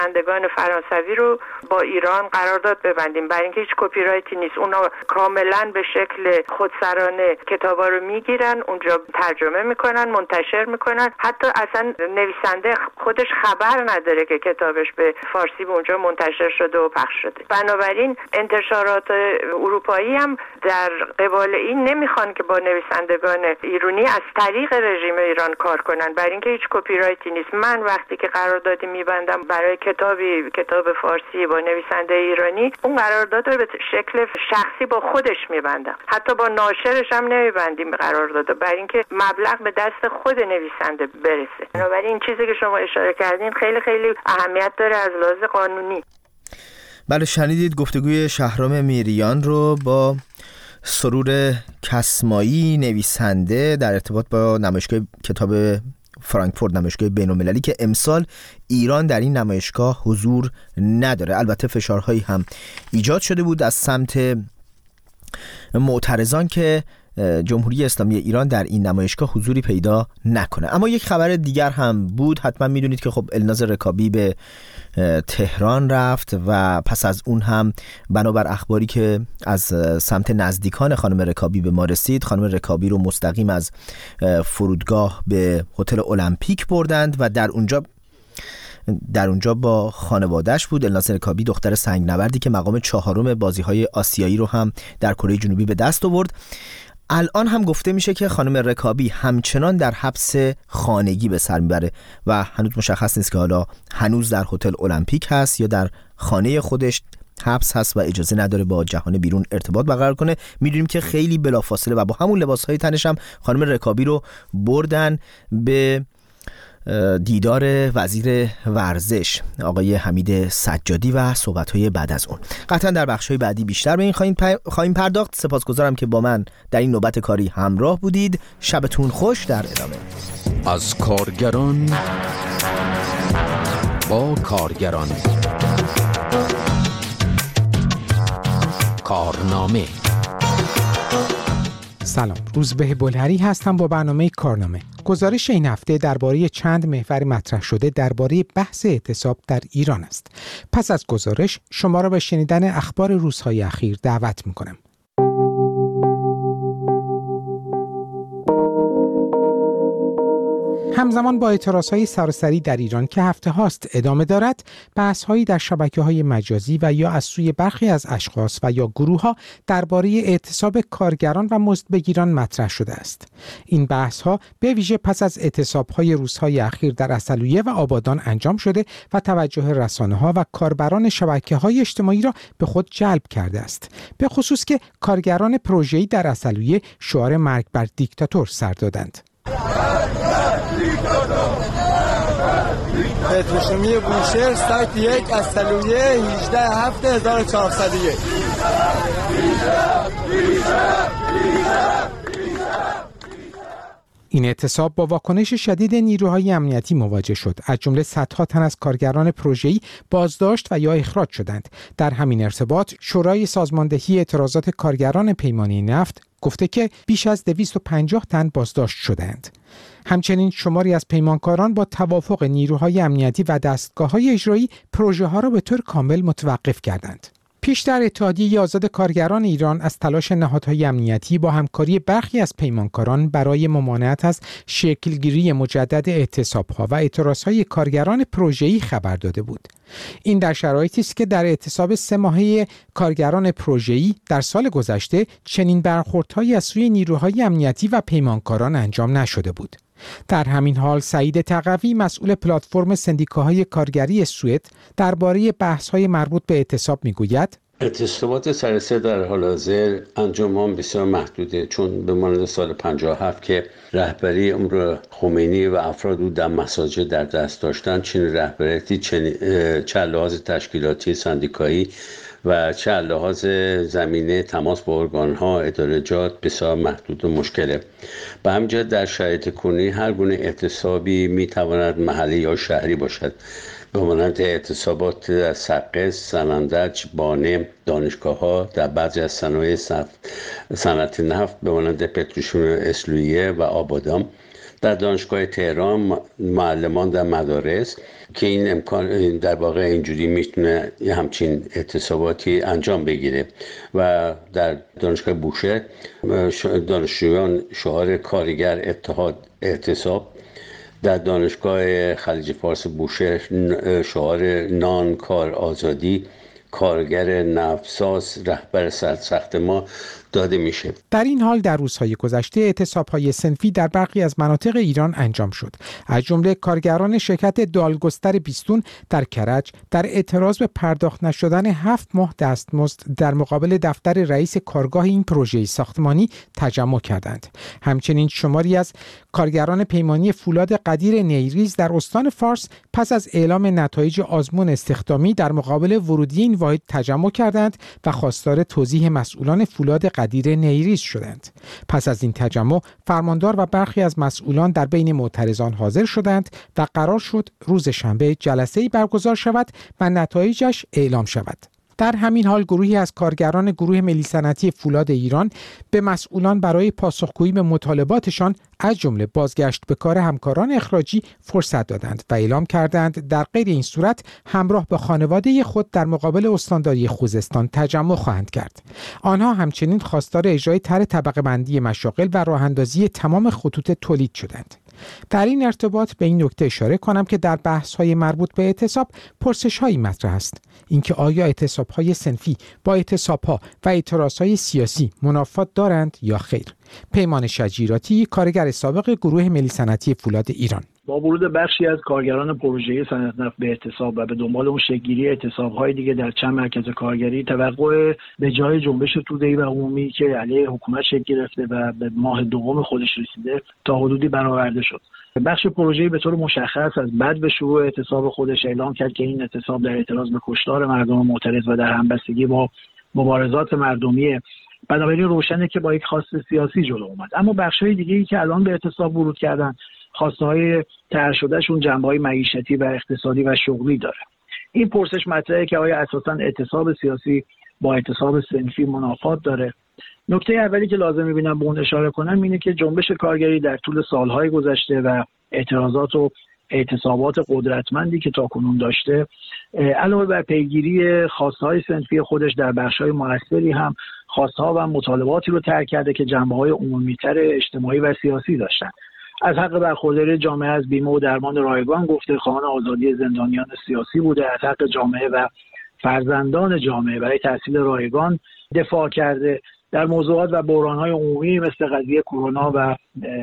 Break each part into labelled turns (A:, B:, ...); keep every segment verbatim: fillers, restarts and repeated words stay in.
A: نویسندگان فرانسوی رو با ایران قرارداد ببندیم، برای اینکه هیچ کپی رایتی نیست. اونا کاملا به شکل خودسرانه کتابا رو میگیرن، اونجا ترجمه میکنن، منتشر میکنن، حتی اصلا نویسنده خودش خبر نداره که کتابش به فارسی به اونجا منتشر شده و پخش شده. بنابراین انتشارات اروپایی هم در قبال این نمیخوان که با نویسندگان ایرانی از طریق رژیم ایران کار کنن، برای اینکه هیچ کپی رایتی نیست. من وقتی که قراردادی میبندم برای کتابی کتاب فارسی با نویسنده ایرانی، اون قرارداد رو به شکل شخصی با خودش میبندم، حتی با ناشرش هم نمیبندیم قرارداد، برای اینکه مبلغ به دست خود نویسنده برسه. بنابراین این چیزی که شما اشاره کردین خیلی خیلی اهمیت داره از لحاظ قانونی.
B: بله، شنیدید گفتگوی شهرام میریان رو با سرور کسمایی، نویسنده در ارتباط با نمایشگاه کتاب فرانکفورت، نمایشگاه بین‌المللی که امسال ایران در این نمایشگاه حضور نداره. البته فشارهایی هم ایجاد شده بود از سمت معترضان که جمهوری اسلامی ایران در این نمایشگاه حضوری پیدا نکنه. اما یک خبر دیگر هم بود. حتما میدونید که خب الناز رکابی به تهران رفت و پس از اون هم بنابر اخباری که از سمت نزدیکان خانم رکابی به ما رسید، خانم رکابی رو مستقیم از فرودگاه به هتل المپیک بردند و در اونجا در اونجا با خانواده‌اش بود. الناز رکابی دختر سنگنوردی که مقام چهارم بازی‌های آسیایی رو هم در کره جنوبی به دست آورد. الان هم گفته میشه که خانم رکابی همچنان در حبس خانگی به سر میبره و هنوز مشخص نیست که حالا هنوز در هتل المپیک هست یا در خانه خودش حبس هست و اجازه نداره با جهان بیرون ارتباط برقرار کنه. میدونیم که خیلی بلافاصله و با همون لباسهای تنش هم خانم رکابی رو بردن به دیدار وزیر ورزش آقای حمید سجادی و صحبت‌های بعد از اون. قطعا در بخش‌های بعدی بیشتر به این خواهیم پرداخت. سپاسگزارم که با من در این نوبت کاری همراه بودید. شبتون خوش. در ادامه
C: از کارگران با کارگران، کارنامه.
D: سلام، روزبه بلهری هستم با برنامه کارنامه. گزارش این هفته درباره چند محور مطرح شده درباره بحث اعتصاب در ایران است. پس از گزارش شما را به شنیدن اخبار روزهای اخیر دعوت می‌کنم. همزمان با اعتراضهای سراسری در ایران که هفته هاست ادامه دارد، بحث‌هایی در شبکه‌های مجازی و یا از سوی برخی از اشخاص و یا گروه‌ها درباره اعتصاب کارگران و مزدبگیران مطرح شده است. این بحث‌ها به ویژه پس از اعتصاب‌های روزهای اخیر در عسلویه و آبادان انجام شده و توجه رسانه‌ها و کاربران شبکه‌های اجتماعی را به خود جلب کرده است. به خصوص که کارگران پروژه‌ای در عسلویه شعار مرگ بر دیکتاتور سر دادند.
E: پتروشیمی بوشهر سایت یک عسلویه هجده هفت هزار و چهارصد و یک.
D: این اعتصاب با واکنش شدید نیروهای امنیتی مواجه شد. از جمله صدها تن از کارگران پروژه‌ای بازداشت و یا اخراج شدند. در همین ارتباط شورای سازماندهی اعتراضات کارگران پیمانی نفت گفته که بیش از دویست و پنجاه تن بازداشت شدند. همچنین شماری از پیمانکاران با توافق نیروهای امنیتی و دستگاه‌های اجرایی پروژه‌ها را به طور کامل متوقف کردند. پیشتر اتحادیه آزاد کارگران ایران از تلاش نهادهای امنیتی با همکاری برخی از پیمانکاران برای ممانعت از شکلگیری مجدد اعتصاب‌ها و اعتراضهای کارگران پروژه‌ای خبر داده بود. این در شرایطی است که در اعتصاب سه ماهه کارگران پروژه‌ای در سال گذشته چنین برخوردهایی از سوی نیروهای امنیتی و پیمانکاران انجام نشده بود. در همین حال سعید تقوی مسئول پلتفرم سندیکاهای کارگری سوئد درباره بحث‌های مربوط به اعتصاب میگوید:
F: اعتصابات سراسر در حال حاضر انجام بسیار محدوده، چون به مانند سال پنجاه و هفت که رهبری امر خمینی و افراد او در مساجد در دست داشتن، چنین رهبریتی چه لحاظ تشکیلاتی سندیکایی و چه لحاظ زمینه تماس با ارگان‌ها ادارجات بسیار محدود و مشکله. به همین جهت در شرایط کنونی هر گونه اعتصابی میتواند محلی یا شهری باشد، به مانند اعتصابات در سقز، سنندج، بانه، دانشگاه‌ها، در بعضی از صنایع صنعت نفت به مانند پتروشیمی اسلویه و آبادان، در دانشگاه تهران معلمان در مدارس که این امکان در واقع اینجوری میتونه یه همچین اعتصاباتی انجام بگیره و در دانشگاه بوشهر دانشجویان شعار کارگر اتحاد اعتصاب، در دانشگاه خلیج فارس بوشهر شعار نان کار آزادی، کارگر نفتساز رهبر سرسخت ما داده میشه.
D: در این حال در روزهای گذشته اعتصاب‌های صنفی در برخی از مناطق ایران انجام شد. از جمله کارگران شرکت دالگستر بیستون در کرج در اعتراض به پرداخت نشدن هفت ماه دستمزد در مقابل دفتر رئیس کارگاه این پروژه ساختمانی تجمع کردند. همچنین شماری از کارگران پیمانی فولاد قدیر نیریز در استان فارس پس از اعلام نتایج آزمون استخدامی در مقابل ورودی این واحد تجمع کردند و خواستار توضیح مسئولان فولاد قدیر نیریز شدند. پس از این تجمع فرماندار و برخی از مسئولان در بین معترضان حاضر شدند و قرار شد روز شنبه جلسه‌ای برگزار شود و نتایجش اعلام شود. در همین حال گروهی از کارگران گروه ملی صنعتی فولاد ایران به مسئولان برای پاسخگویی به مطالباتشان از جمله بازگشت به کار همکاران اخراجی فرصت دادند و اعلام کردند در غیر این صورت همراه با خانواده خود در مقابل استانداری خوزستان تجمع خواهند کرد. آنها همچنین خواستار اجرای طرح طبقه بندی مشاغل و راه اندازی تمام خطوط تولید شدند. در این ارتباط به این نکته اشاره کنم که در بحث‌های مربوط به اعتصاب پرسش‌هایی مطرح است. اینکه آیا اعتصاب‌های صنفی با اعتصاب‌ها و اعتراض‌های سیاسی منافات دارند یا خیر؟ پیمان شجیراتی، کارگر سابق گروه ملی صنعتی فولاد ایران:
G: با ورود بخشی از کارگران پروژه صنعت نفت به اعتصاب و به دنبال اون شکل‌گیری اعتصاب‌های دیگه در چند مرکز کارگری، توقع به جای جنبش توده‌ای و عمومی که علیه حکومت شکل گرفته و به ماه دوم خودش رسیده تا حدودی برآورده شد. بخش پروژه‌ای به طور مشخص از بعد به شروع اعتصاب خودش اعلام کرد که این اعتصاب در اعتراض به کشتار مردم معترض و در همبستگی با مبارزات مردمیه. بنابراین روشنه که با یک خواست سیاسی جلو اومد. اما بخش‌های دیگه‌ای که الان به اعتصاب ورود کردن، خواسته‌های طرح شدهشون جنبه‌های معیشتی و اقتصادی و شغلی داره. این پرسش مطرحه که آیا اساساً اعتصاب سیاسی با اعتصاب صنفی منافات داره؟ نکته اولی که لازم می‌بینم به اون اشاره کنم اینه که جنبش کارگری در طول سال‌های گذشته و اعتراضات و اعتصابات قدرتمندی که تاکنون داشته، علاوه بر پیگیری خواست‌های صنفی خودش در بخش‌های موثری هم خواست‌ها و مطالباتی رو طرح کرده که جنبه‌های عمومی‌تر اجتماعی و سیاسی داشتن. از حق برخورداری جامعه از بیمه و درمان رایگان گفته، خواهان آزادی زندانیان سیاسی بوده، از حق جامعه و فرزندان جامعه برای تحصیل رایگان دفاع کرده، در موضوعات و بحران‌های عمومی مثل قضیه کرونا و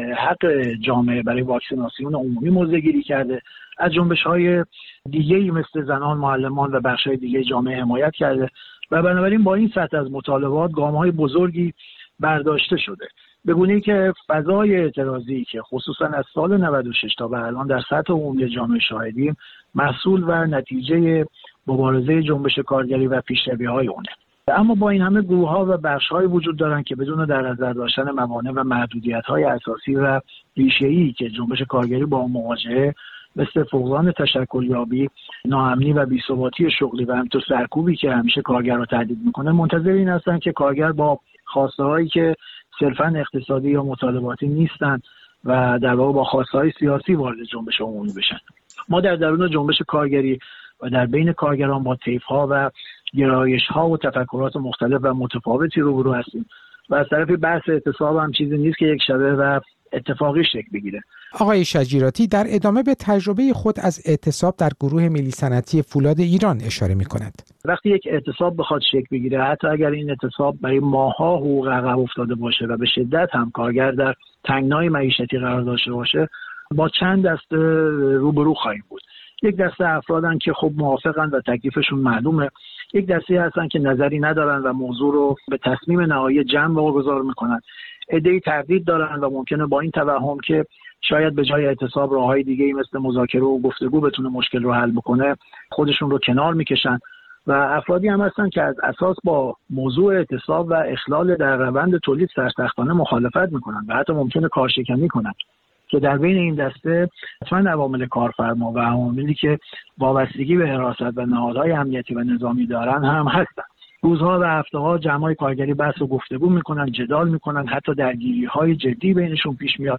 G: حق جامعه برای واکسیناسیون عمومی موضع‌گیری کرده، از جنبش‌های دیگه‌ای مثل زنان، معلمان و بخش‌های دیگه جامعه حمایت کرده و بنابراین با این سطح از مطالبات گام‌های بزرگی برداشته شده. به گونه‌ای که فضای اعتراضی که خصوصا از سال نود و شش تا به الان در سطح عمومی جامعه شاهدیم، محصول و نتیجه مبارزه جنبش کارگری و پیشروی‌های اونه. اما با این همه گروه‌ها و بخش‌های وجود دارن که بدون در نظر داشتن موانع و محدودیت‌های اساسی و ریشه‌ای که جنبش کارگری با اون مواجهه، مثل فقدان تشکلیابی، ناامنی و بی‌ثباتی شغلی و همینطور سرکوبی که همیشه کارگر رو تهدید میکنه، منتظر این هستن که کارگر با خواسته‌هایی که صرفاً اقتصادی یا مطالباتی نیستن و در واقع با خواسته‌های سیاسی وارد جنبش عمومی بشن. ما در درون جنبش کارگری و در بین کارگران با طیف‌ها و گرایش‌ها و تفکرات مختلف و متفاوتی روبرو هستیم و از طرف بحث اعتصاب هم چیزی نیست که یک شبه و اتفاقی شکل بگیره.
D: آقای شجیراتی در ادامه به تجربه خود از اعتصاب در گروه ملی صنعتی فولاد ایران اشاره می‌کند.
G: وقتی یک اعتصاب بخواد شکل بگیره، حتی اگر این اعتصاب برای ماه‌ها حقوق عقب افتاده باشه و به شدت هم کارگر در تنگنای معیشتی قرار داشته باشه، با چند دسته روبرو خواهیم بود. یک دسته افرادن که خب موافقن و تکلیفشون معلومه، یک دسته هستن که نظری ندارن و موضوع رو به تصمیم نهایی جمع واگذار میکنن. عده‌ای تردید دارن و ممکنه با این توهم که شاید به جای اعتصاب راههای دیگه‌ای مثل مذاکره و گفتگو بتونه مشکل رو حل بکنه، خودشون رو کنار میکشن و افرادی هم هستن که از اساس با موضوع اعتصاب و اخلال در روند تولید سرسختانه مخالفت میکنن و حتی ممکنه کارشکنی کنن، که در بین این دسته حتما عوامل کارفرما و عواملی که وابستگی به حراست و نهادهای امنیتی و نظامی دارن هم هستن. روزها و هفته‌ها جمع‌های کارگری بحث و گفتگو میکنن، جدال میکنن، حتی درگیری‌های جدی بینشون پیش میاد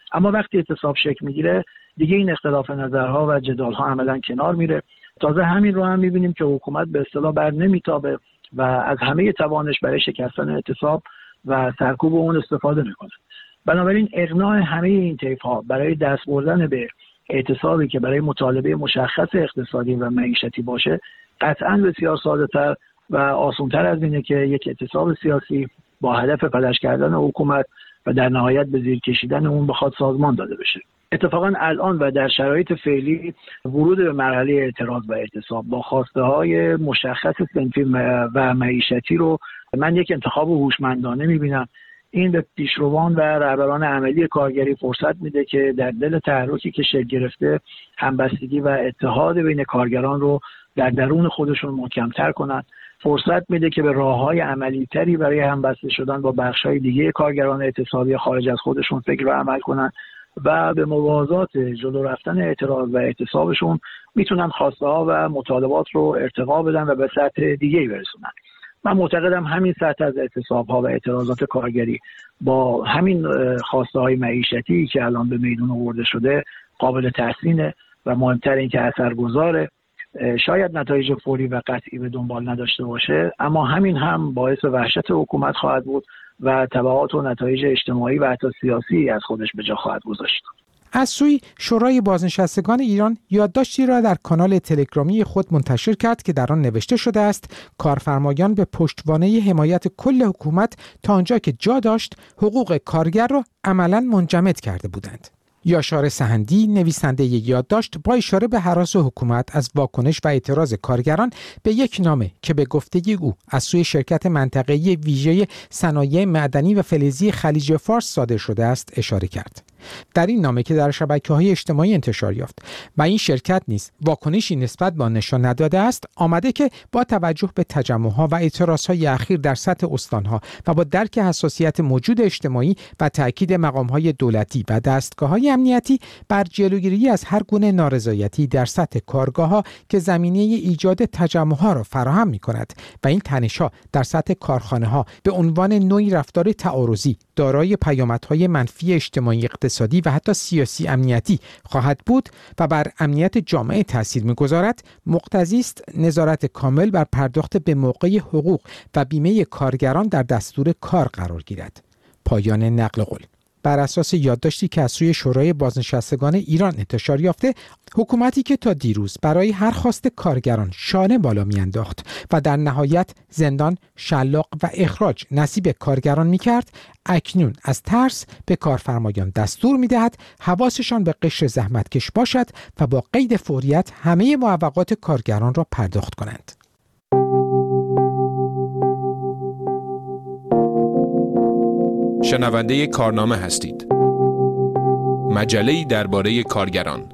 G: اما وقتی اعتصاب شکل میگیره دیگه این اختلاف نظرها و جدالها عملا کنار میره. تازه همین رو هم میبینیم که حکومت به اصطلاح بر نمیتابه و از همه توانش برای شکستن اعتصاب و سرکوب اون استفاده میکنه. بنابراین اقناع همه این طیف‌ها برای دست بردن به اعتصابی که برای مطالبه مشخص اقتصادی و معیشتی باشه قطعاً بسیار ساده‌تر و آسان‌تر از اینه که یک اعتصاب سیاسی با هدف فلج کردن حکومت و در نهایت به زیر کشیدن اون بخواد سازمان داده بشه. اتفاقاً الان و در شرایط فعلی ورود به مرحله اعتراض و اعتصاب با خواسته‌های مشخص صنفی و معیشتی رو من یک انتخاب هوشمندانه می‌بینم. این به پیشروان و رهبران عملی کارگری فرصت میده که در دل تحرکی که شکل گرفته همبستگی و اتحاد بین کارگران رو در درون خودشون محکم‌تر کنند. فرصت میده که به راه‌های عملی‌تری برای همبسته شدن با بخش‌های دیگه کارگران اعتصابی خارج از خودشون فکر و عمل کنند و به موازات جلو رفتن اعتراض و اعتصابشون میتونن خواسته‌ها و مطالبات رو ارتقا بدن و به سطح دیگه‌ای برسونن. من معتقدم همین سطح از اعتصاب‌ها و اعتراضات کارگری با همین خواسته‌های معیشتی که الان به میدون آورده شده قابل تحسینه و مهمتر این که اثرگذاره. شاید نتایج فوری و قطعی به دنبال نداشته باشه، اما همین هم باعث وحشت حکومت خواهد بود و تبعات و نتایج اجتماعی و حتی سیاسی از خودش به جا خواهد گذاشت.
D: از سوی شورای بازنشستگان ایران یادداشتی را در کانال تلگرامی خود منتشر کرد که در آن نوشته شده است کارفرمایان به پشتوانه حمایت کل حکومت تا آنجا که جا داشت حقوق کارگر را عملاً منجمد کرده بودند. یاشار سهندی نویسنده یادداشت با اشاره به هراس حکومت از واکنش و اعتراض کارگران به یک نامه که به گفته او از سوی شرکت منطقه‌ای ویژه صنایع معدنی و فلزی خلیج فارس صادر شده است اشاره کرد. در این نامه که در شبکه‌های اجتماعی انتشار یافت و این شرکت نیز واکنشی نسبت به آن نشان نداده است، آمده که با توجه به تجمع‌ها و اعتراض‌های اخیر در سطح استان‌ها و با درک حساسیت موجود اجتماعی و تأکید مقام‌های دولتی و دستگاه‌های امنیتی بر جلوگیری از هر گونه نارضایتی در سطح کارگاه‌ها که زمینه ایجاد تجمع‌ها را فراهم می‌کند و این تنش‌ها در سطح کارخانه‌ها به عنوان نوعی رفتار تعارضی دارای پیامدهای منفی اجتماعی، اقتصادی و حتی سیاسی امنیتی خواهد بود و بر امنیت جامعه تاثیر می‌گذارد، مقتضی است نظارت کامل بر پرداخت به موقع حقوق و بیمه کارگران در دستور کار قرار گیرد. پایان نقل قول. بر اساس یادداشتی که از سوی شورای بازنشستگان ایران انتشار یافته، حکومتی که تا دیروز برای هر خواست کارگران شانه بالا میانداخت و در نهایت زندان، شلاق و اخراج نصیب کارگران میکرد، اکنون از ترس به کارفرمایان دستور میدهد حواسشان به قشر زحمتکش باشد و با قید فوریت همه معوقات کارگران را پرداخت کنند.
H: شنونده کارنامه هستید. مجله‌ای درباره کارگران.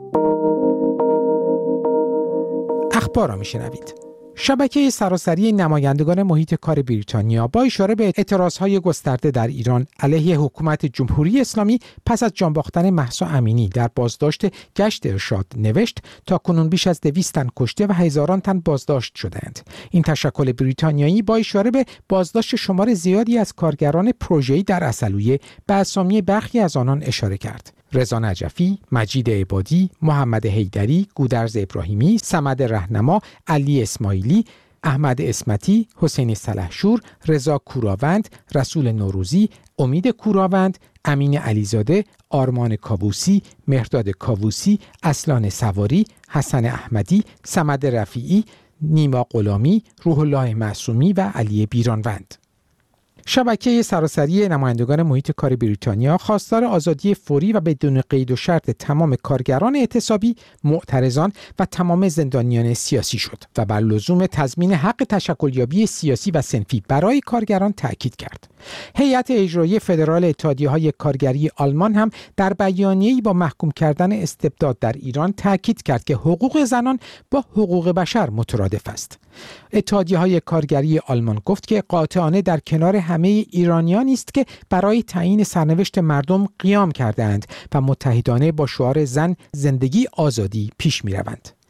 D: اخبار را میشنوید. شبکه سراسری نمایندگان محیط کار بریتانیا با اشاره به اعتراضهای گسترده در ایران علیه حکومت جمهوری اسلامی پس از جان باختن مهسا امینی در بازداشت گشت ارشاد نوشت تا کنون بیش از دویست تن کشته و هزاران تن بازداشت شدند. این تشکل بریتانیایی با اشاره به بازداشت شمار زیادی از کارگران پروژه‌ای در عسلویه به اسامی برخی از آنان اشاره کرد. رضا نجفی، مجید عبادی، محمد حیدری، گودرز ابراهیمی، صمد رهنما، علی اسماعیلی، احمد اسمتی، حسین سلحشور، رضا کوراوند، رسول نوروزی، امید کوراوند، امین علیزاده، آرمان کابوسی، مهرداد کاووسی، اصلان سواری، حسن احمدی، صمد رفیعی، نیما غلامی، روح الله معصومی و علی بیرانوند. شبکه سراسری نمایندگان محیط کار بریتانیا خواستار آزادی فوری و بدون قید و شرط تمام کارگران اعتصابی، معترضان و تمام زندانیان سیاسی شد و بر لزوم تضمین حق تشکلیابی سیاسی و صنفی برای کارگران تأکید کرد. هیئت اجرایی فدرال اتحادیه‌های کارگری آلمان هم در بیانیه‌ای با محکوم کردن استبداد در ایران تأکید کرد که حقوق زنان با حقوق بشر مترادف است. اتحادیه‌های کارگری آلمان گفت که قاطعانه در کنار همه ایرانیانی است که برای تعیین سرنوشت مردم قیام کردند و متحدانه با شعار زن، زندگی، آزادی پیش می‌روند.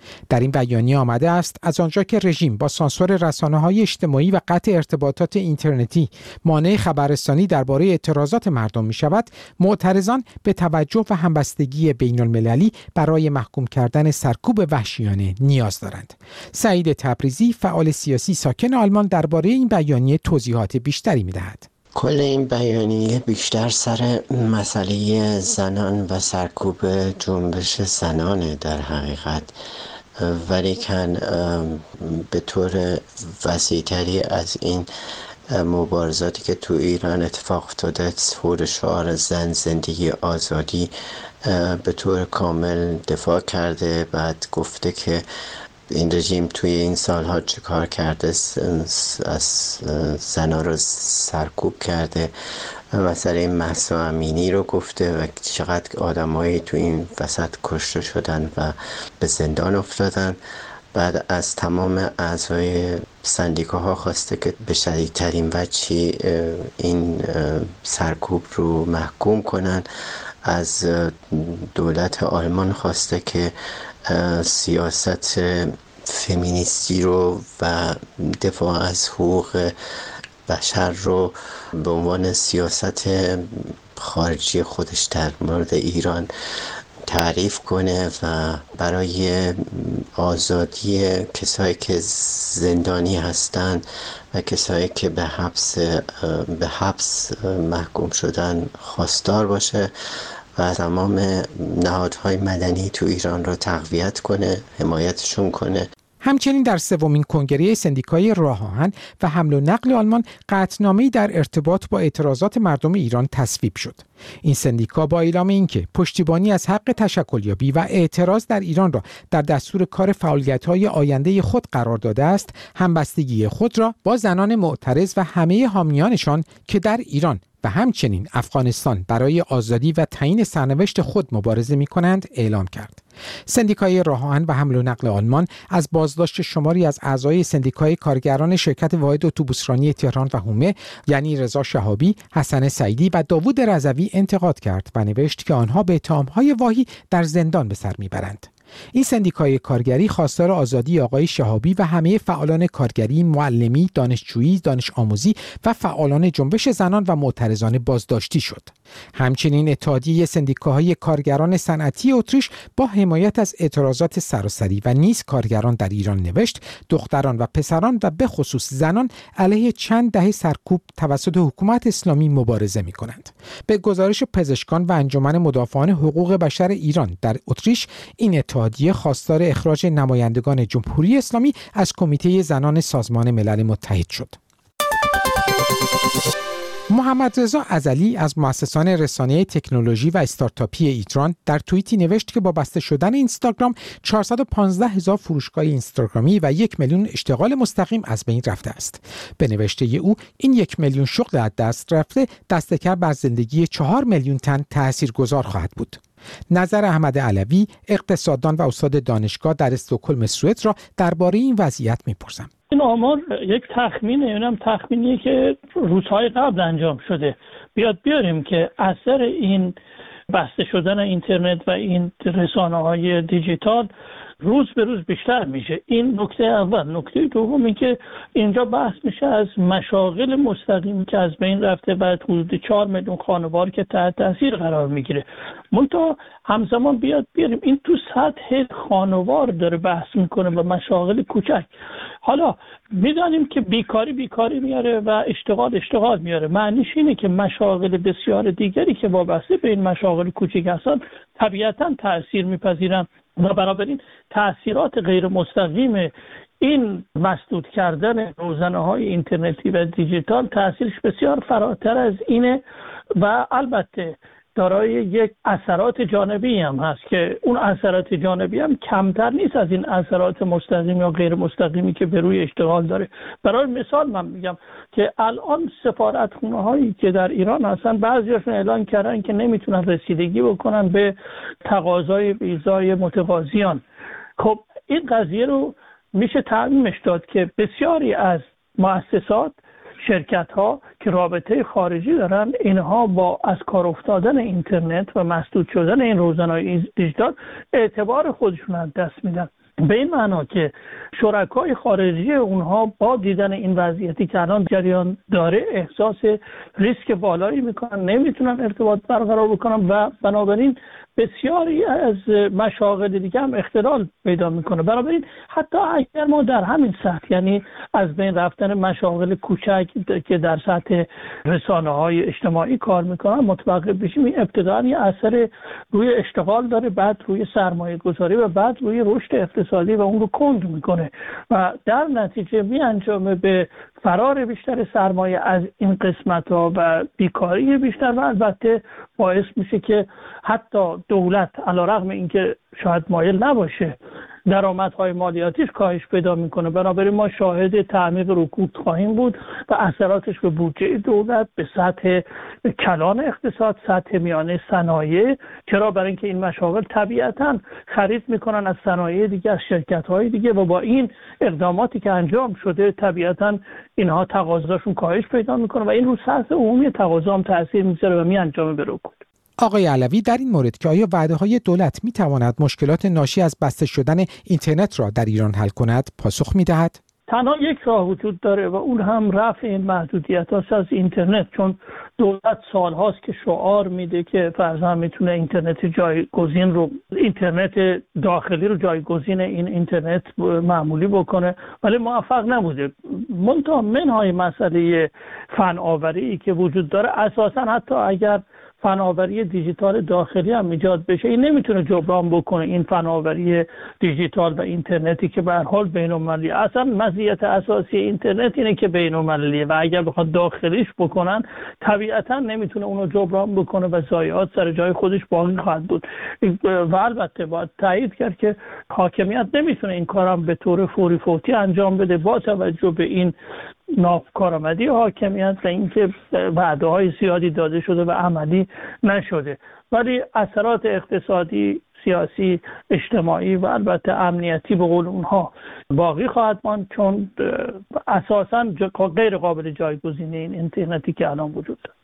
D: در این بیانیه آمده است از آنجا که رژیم با سانسور رسانه‌های اجتماعی و قطع ارتباطات اینترنتی مانع خبررسانی درباره اعتراضات مردم می‌شود، معترضان به توجه و همبستگی بین‌المللی برای محکوم کردن سرکوب وحشیانه نیاز دارند. سعید تبریزی، فعال سیاسی ساکن آلمان، درباره این بیانیه توضیحات بیشتری می‌دهد.
I: کل این بیانیه بیشتر سر مسئله زنان و سرکوب جنبش زنانه در حقیقت، ولیکن به طور وسیع‌تری از این مبارزاتی که تو ایران اتفاق افتاده، ظهور شعار زن زندگی آزادی به طور کامل دفاع کرده. بعد گفته که این رژیم توی این سالها چه کار کرده، از زنها رو سرکوب کرده. مسئله مهسا امینی رو گفته و چقدر آدمایی تو این وسط کشته شدن و به زندان افتادن. بعد از تمام اعضای سندیکاها خواسته که به شدیدترین وجهی این سرکوب رو محکوم کنن. از دولت آلمان خواسته که سیاست فمینیستی رو و دفاع از حقوق بشر رو به عنوان سیاست خارجی خودش در مورد ایران تعریف کنه و برای آزادی کسایی که زندانی هستند و کسایی که به حبس به حبس محکوم شدن خواستار باشه و تمام نهادهای مدنی تو ایران رو تقویت کنه، حمایتشون کنه.
D: همچنین در سومین کنگره سندیکای راه آهن و حمل و نقل آلمان قطعنامه‌ای در ارتباط با اعتراضات مردم ایران تصویب شد. این سندیکا با اعلام اینکه پشتیبانی از حق تشکلیابی و اعتراض در ایران را در دستور کار فعالیت‌های آینده خود قرار داده است، همبستگی خود را با زنان معترض و همه حامیانشان که در ایران و همچنین افغانستان برای آزادی و تعیین سرنوشت خود مبارزه می‌کنند اعلام کرد. سندیکای راه آهن و حمل و نقل آلمان از بازداشت شماری از اعضای سندیکای کارگران شرکت واحد اتوبوسرانی تهران و حومه یعنی رضا شهابی، حسن سعیدی و داوود رضوی انتقاد کرد و نوشت که آنها به اتهام‌های واهی در زندان به سر میبرند. این سندیکای کارگری خواستار آزادی آقای شهابی و همه فعالان کارگری، معلمی، دانشجویی، دانش آموزی و فعالان جنبش زنان و معترضان بازداشتی شد. همچنین اتحادیه سندیکاهای کارگران صنعتی اتریش با حمایت از اعتراضات سراسری و نیز کارگران در ایران نوشت دختران و پسران و به خصوص زنان علیه چند دهه سرکوب توسط حکومت اسلامی مبارزه می کنند. به گزارش پزشکان و انجمن مدافعان حقوق بشر ایران در اتریش، این اتحادیه خواستار اخراج نمایندگان جمهوری اسلامی از کمیته زنان سازمان ملل متحد شد. محمد رضا ازلی از مؤسسان رسانه تکنولوژی و استارتاپی ایران در توییتی نوشت که با بسته شدن اینستاگرام چهارصد و پانزده هزار فروشگاه اینستاگرامی و یک میلیون اشتغال مستقیم از بین رفته است. به نوشته او این یک میلیون شغل از دست رفته دستکم بر زندگی چهار میلیون تن تاثیرگذار خواهد بود. نظر احمد علوی، اقتصاددان و استاد دانشگاه در استکهلم سوئد را درباره این وضعیت می‌پرسم.
J: این آمار یک تخمینه، اونم تخمینیه که روزهای قبل انجام شده. بیاد بیاریم که اثر این بسته شدن اینترنت و این رسانه‌های دیجیتال روز به روز بیشتر میشه. این نکته اول. نکته دوم این که اینجا بحث میشه از مشاغل مستقیمی که از بین رفته و حدود چهار میلیون خانوار که تحت تاثیر قرار میگیره. منتها همزمان بیاد بیاریم این تو سطح خانوار داره بحث میکنه و مشاغل کوچک. حالا میدانیم که بیکاری بیکاری میاره و اشتغال اشتغال میاره. معنیش اینه که مشاغل بسیار دیگری که وابسته به این مشاغل کوچک هستن طبیعتاً تاثیر میپذیرن و بنابراین تأثیرات غیر مستقیم این مسدود کردن روزنه‌های اینترنتی و دیجیتال تأثیرش بسیار فراتر از اینه و البته دارای یک اثرات جانبی هم هست که اون اثرات جانبی هم کمتر نیست از این اثرات مستقیم یا غیر مستقیمی که به روی اشتغال داره. برای مثال من میگم که الان سفارتخونه هایی که در ایران هستن بعضیاشون اعلان کردن که نمیتونن رسیدگی بکنن به تقاضای ویزای متقاضیان. خب این قضیه رو میشه تعمیمش داد که بسیاری از مؤسسات، شرکت ها که رابطه خارجی دارن، اینها با از کار افتادن اینترنت و مسدود شدن این روزنه‌های دیجیتال اعتبار خودشون از دست میدن. به این معنا که شرکای خارجی اونها با دیدن این وضعیتی که الان جریان داره احساس ریسک بالایی میکنن، نمیتونن ارتباط برقرار بکنن و بنابراین بسیاری از مشاغل دیگه هم اختلال پیدا میکنه. بنابراین حتی اگر ما در همین سطح، یعنی از بین رفتن مشاغل کوچک که در سطح رسانه‌های اجتماعی کار میکنن متوقف بشیم، این ابتداً یه اثر روی اشتغال داره، بعد روی سرمایه گذاری و بعد روی رشد اقتصادی و اون رو کند میکنه و در نتیجه می انجامه به فرار بیشتر سرمایه از این قسمت ها و بیکاری بیشتر و البته باعث میشه که حتی دولت علیرغم اینکه شاید مایل نباشه درآمدهای مالیاتیش کاهش پیدا میکنه. بنابراین ما شاهد تعمیق رکود خواهیم بود و اثراتش به بودجه دولت، به سطح کلان اقتصاد، سطح میانه صنایع. چرا؟ برای اینکه این مشاغل طبیعتاً خرید میکنن از صنایع دیگه، از شرکت‌های دیگه و با این اقداماتی که انجام شده طبیعتاً اینها تقاضاشون کاهش پیدا میکنه و این رو سطح عمومی تقاضا هم تاثیر میذاره و میانجامه به رکود.
D: آقای علوی، در این مورد که آیا وعده‌های دولت می‌تواند مشکلات ناشی از بسته شدن اینترنت را در ایران حل کند، پاسخ می‌دهد؟
J: تنها یک راه وجود داره و اون هم رفع این محدودیت‌هاست از اینترنت، چون دولت سال‌هاست که شعار میده که فرضاً میتونه اینترنت جایگزین رو اینترنت داخلی رو جایگزین این اینترنت معمولی بکنه، ولی موفق نبوده. منتها منهای مسئله فناوری که وجود داره، اساساً حتی اگر فناوری دیجیتال داخلی هم ایجاد بشه، این نمیتونه جبران بکنه این فناوری دیجیتال و اینترنتی که به هر حال بین‌المللی. اصلا مزیت اساسی اینترنت اینه که بین‌المللیه و اگر بخواد داخلیش بکنن طبیعتا نمیتونه اونو جبران بکنه و ضایعات سر جای خودش باقی خواهد بود. و البته باید تایید کرد که حاکمیت نمیتونه این کارم به طور فوری فوتی انجام بده با توجه به این ناکارآمدی حاکمیت و اینکه وعده‌های زیادی داده شده و عملی نشده، ولی اثرات اقتصادی، سیاسی، اجتماعی و البته امنیتی به قول اونها باقی خواهد ماند، چون اساساً غیر قابل جایگزینی این اینترنتی که الان وجود داره.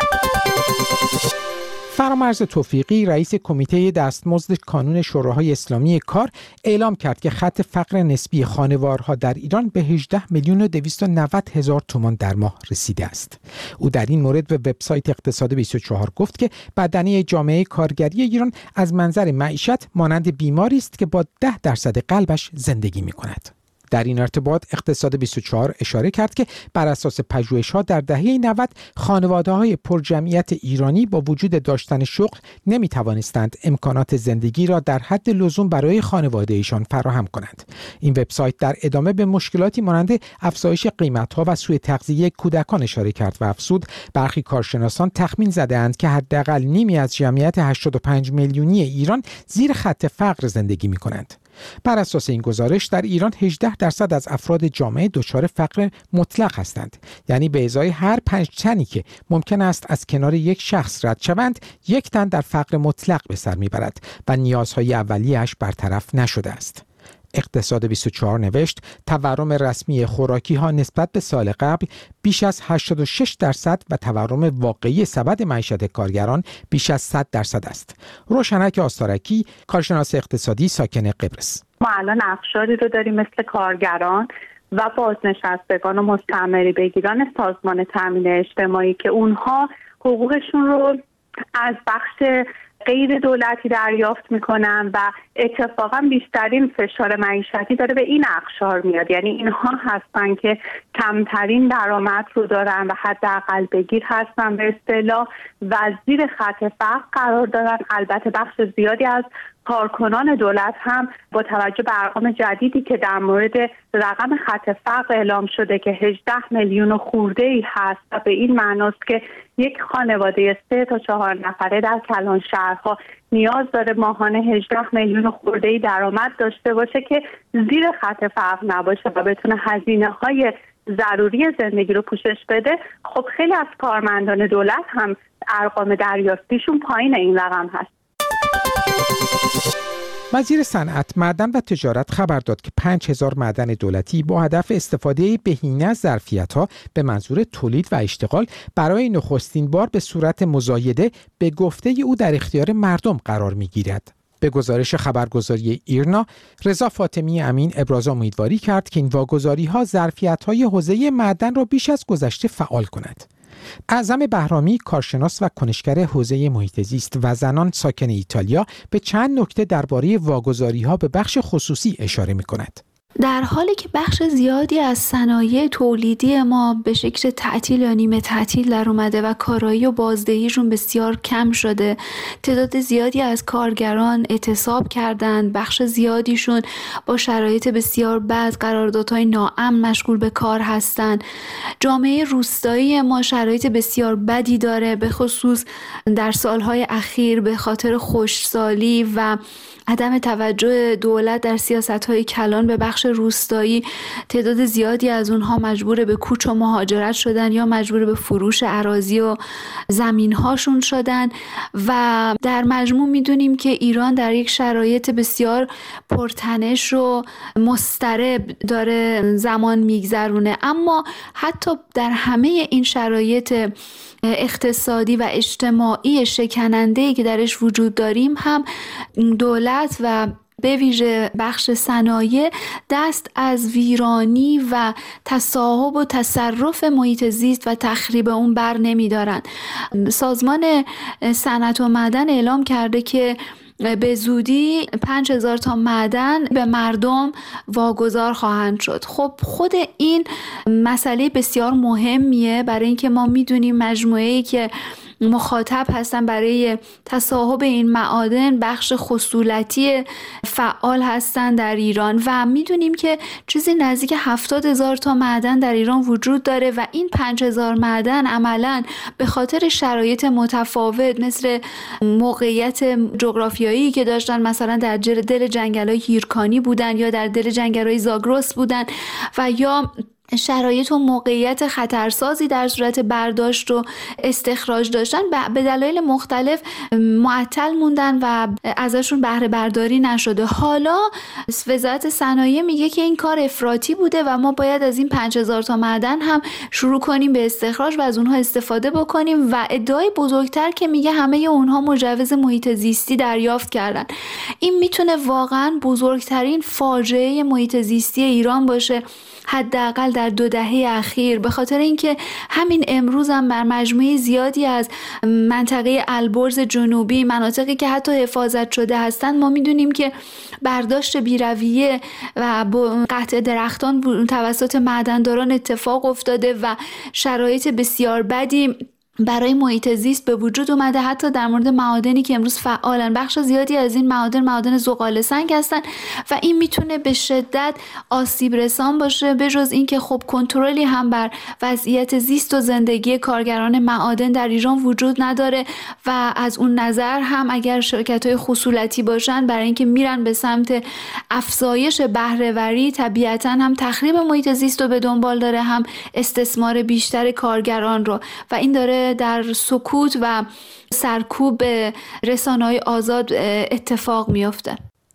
D: فرامرز توفیقی، رئیس کمیته دستمزد کانون شوراهای اسلامی کار، اعلام کرد که خط فقر نسبی خانوارها در ایران به هجده میلیون و دویست و نود هزار تومان در ماه رسیده است. او در این مورد به وبسایت اقتصاد بیست و چهار گفت که بدنه جامعه کارگری ایران از منظر معیشت مانند بیماری است که با ده درصد قلبش زندگی می کند. در این ارتباط اقتصاد بیست و چهار اشاره کرد که بر اساس پژوهش‌ها در دهه نود خانواده‌های پرجمعیت ایرانی با وجود داشتن شغل نمی‌توانستند امکانات زندگی را در حد لزوم برای خانواده‌ایشان فراهم کنند. این وبسایت در ادامه به مشکلاتی مانند افزایش قیمت‌ها و سوء تغذیه کودکان اشاره کرد و افزود برخی کارشناسان تخمین زده‌اند که حداقل نیمی از جمعیت هشتاد و پنج میلیونی ایران زیر خط فقر زندگی می‌کنند. بر اساس این گزارش در ایران هجده درصد از افراد جامعه دچار فقر مطلق هستند، یعنی به ازای هر پنج تنی که ممکن است از کنار یک شخص رد شوند، یک تن در فقر مطلق به سر میبرد و نیازهای اولیه‌اش برطرف نشده است. اقتصاد بیست و چهار نوشت تورم رسمی خوراکی ها نسبت به سال قبل بیش از هشتاد و شش درصد و تورم واقعی سبد معیشت کارگران بیش از صد درصد است. روشنک آستارکی، کارشناس اقتصادی ساکن قبرس:
K: ما الان اقشاری رو داریم مثل کارگران و بازنشستگان و مستعمره بگیران سازمان تامین اجتماعی که اونها حقوقشون رو از بخش غیر دولتی دریافت میکنن و اتفاقا بیشترین فشار معیشتی داره به این اقشار میاد. یعنی اینها هستن که کمترین درآمد رو دارن و حداقل بگیر هستن به اصطلاح و زیر خط فقر قرار دارن. البته بخش زیادی از کارکنان دولت هم با توجه به ارقام جدیدی که در مورد رقم خط فقر اعلام شده که هجده میلیون خورده ای هست و به این معناست که یک خانواده سه تا چهار نفره در کلان شهرها نیاز داره ماهانه هجده میلیون خورده ای درآمد داشته باشه که زیر خط فقر نباشه و بتونه هزینه های ضروری زندگی رو پوشش بده. خب خیلی از کارمندان دولت هم ارقام دریافتیشون پایین این رقم هست.
D: وزیر صنعت، معدن و تجارت خبر داد که پنج هزار معدن دولتی با هدف استفاده بهینه از ظرفیت‌ها به منظور تولید و اشتغال برای نخستین بار به صورت مزایده به گفته او در اختیار مردم قرار می‌گیرد. به گزارش خبرگزاری ایرنا، رضا فاطمی امین ابراز امیدواری کرد که این واگذاری‌ها ظرفیت‌های حوزه معدن را بیش از گذشته فعال کند. اعظم بهرامی، کارشناس و کنشگر حوزه محیط زیست و زنان ساکن ایتالیا، به چند نکته درباره واگذاری‌ها به بخش خصوصی اشاره می‌کند.
L: در حالی که بخش زیادی از صنایع تولیدی ما به شکل تعطیل یا نیمه تعطیل در اومده و کارایی و بازدهیشون بسیار کم شده، تعداد زیادی از کارگران اعتصاب کردند، بخش زیادیشون با شرایط بسیار بد، قراردادهای ناامن مشغول به کار هستند. جامعه روستایی ما شرایط بسیار بدی داره، به خصوص در سالهای اخیر به خاطر خشکسالی و عدم توجه دولت در سیاست‌های کلان به بخش روستایی. تعداد زیادی از اونها مجبور به کوچ و مهاجرت شدن یا مجبور به فروش اراضی و زمین‌هاشون شدن و در مجموع می‌دونیم که ایران در یک شرایط بسیار پرتنش و مضطرب داره زمان میگذرونه. اما حتی در همه این شرایط اقتصادی و اجتماعی شکننده‌ای که درش وجود داریم هم دولت و به ویژه بخش صنایع دست از ویرانی و تصاحب و تصرف محیط زیست و تخریب اون بر نمی‌دارن. سازمان صنعت و معدن اعلام کرده که به زودی پنج هزار تا معدن به مردم واگذار خواهند شد. خب خود این مسئله بسیار مهمیه، برای اینکه ما میدونیم مجموعه‌ای که مخاطب هستن برای تصاحب این معادن بخش خصولتی فعال هستن در ایران و میدونیم که چیزی نزدیک هفتاد هزار تا معدن در ایران وجود داره و این پنج هزار معدن عملاً به خاطر شرایط متفاوت مثل موقعیت جغرافیایی که داشتن، مثلا در دل جنگل‌های هیرکانی بودن یا در دل جنگل‌های زاگرس بودن و یا شرایط و موقعیت خطرسازی در صورت برداشت و استخراج داشتن، به دلایل مختلف معطل موندن و ازشون بهره برداری نشده. حالا وزارت صنایع میگه که این کار افراطی بوده و ما باید از این پنج هزار تا معدن هم شروع کنیم به استخراج و از اونها استفاده بکنیم و ادعای بزرگتر که میگه همه اونها مجوز محیط زیستی دریافت کردن. این میتونه واقعا بزرگترین فاجعه محیط زیستی ایران باشه، حداقل در دو دهه اخیر، به خاطر اینکه همین امروز هم بر مجموعه زیادی از منطقه البرز جنوبی، مناطقی که حتی حفاظت شده هستند، ما میدونیم که برداشت بی‌رویه و قطع درختان توسط معدن‌داران اتفاق افتاده و شرایط بسیار بدی برای محیط زیست به وجود اومده. حتی در مورد معادنی که امروز فعالن، بخش زیادی از این معادن معادن زغال سنگ هستن و این میتونه به شدت آسیب رسان باشه، به جز این که خب کنترلی هم بر وضعیت زیست و زندگی کارگران معادن در ایران وجود نداره و از اون نظر هم اگر شرکت‌های خصولتی باشن برای اینکه میرن به سمت افزایش بهره‌وری، طبیعتاً هم تخریب محیط زیست رو به دنبال داره، هم استثمار بیشتر کارگران رو و این داره در سکوت و سرکوب رسانه‌های آزاد اتفاق میفته.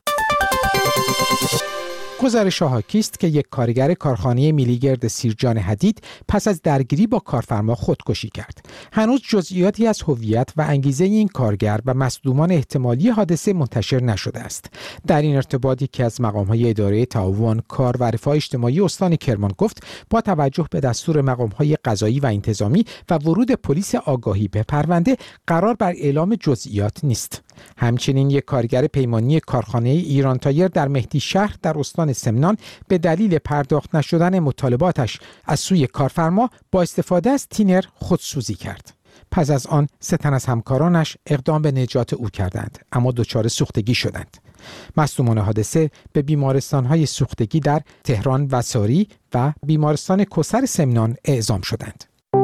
D: گزارش حاکی است که یک کارگر کارخانه میلیگرد سیرجان حدید پس از درگیری با کارفرما خودکشی کرد. هنوز جزئیاتی از هویت و انگیزه این کارگر و مصدومان احتمالی حادثه منتشر نشده است. در این ارتباط یکی از مقام‌های اداره تعاون کار و رفاه اجتماعی استان کرمان گفت با توجه به دستور مقام‌های قضایی و انتظامی و ورود پلیس آگاهی به پرونده قرار بر اعلام جزئیات نیست. همچنین یک کارگر پیمانی کارخانه ایران تایر در مهدی شهر در استان سمنان به دلیل پرداخت نشدن مطالباتش از سوی کارفرما با استفاده از تینر خودسوزی کرد. پس از آن سه تن از همکارانش اقدام به نجات او کردند، اما دچار سوختگی شدند. مصدومان حادثه به بیمارستان‌های سوختگی در تهران و ساری و بیمارستان کوثر سمنان اعزام شدند.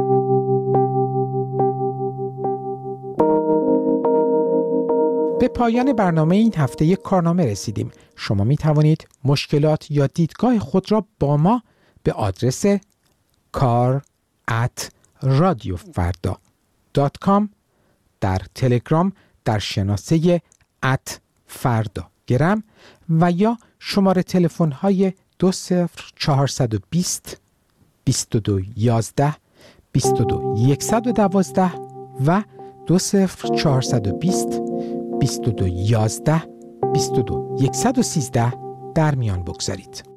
D: به پایان برنامه این هفته یک کارنامه رسیدیم. شما می توانید مشکلات یا دیدگاه خود را با ما به آدرس کار ات رادیو فردا دات کام در تلگرام در شناسه ات فردا گرم و یا شماره تلفن های دو صفر چهارصد و بیست بیست و دو یازده بیست و دو صد و دوازده و دو صفر چهارصد و بیست بیست و دو یازده بیست و دو صفر یک یک سه در میان بگذارید.